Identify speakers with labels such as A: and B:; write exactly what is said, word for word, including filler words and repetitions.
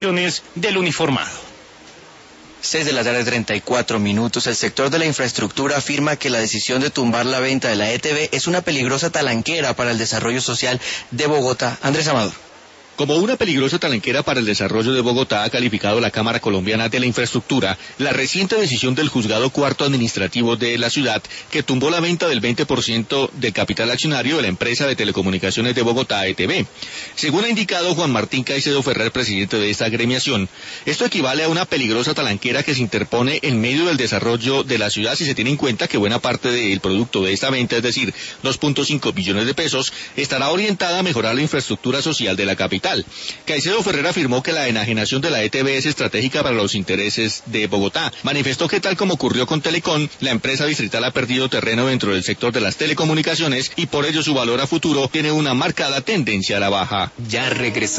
A: del uniformado.
B: seis de la tarde, treinta y cuatro minutos. El sector de la infraestructura afirma que la decisión de tumbar la venta de la E T B es una peligrosa talanquera para el desarrollo social de Bogotá. Andrés Amador.
C: Como una peligrosa talanquera para el desarrollo de Bogotá ha calificado la Cámara Colombiana de la Infraestructura la reciente decisión del Juzgado Cuarto Administrativo de la ciudad que tumbó la venta del veinte por ciento del capital accionario de la empresa de telecomunicaciones de Bogotá, E T B. Según ha indicado Juan Martín Caicedo Ferrer, presidente de esta agremiación, esto equivale a una peligrosa talanquera que se interpone en medio del desarrollo de la ciudad si se tiene en cuenta que buena parte del producto de esta venta, es decir, dos punto cinco billones de pesos, estará orientada a mejorar la infraestructura social de la capital. Caicedo Ferrer afirmó que la enajenación de la E T B es estratégica para los intereses de Bogotá. Manifestó que tal como ocurrió con Telecom, la empresa distrital ha perdido terreno dentro del sector de las telecomunicaciones y por ello su valor a futuro tiene una marcada tendencia a la baja.
B: Ya regresamos.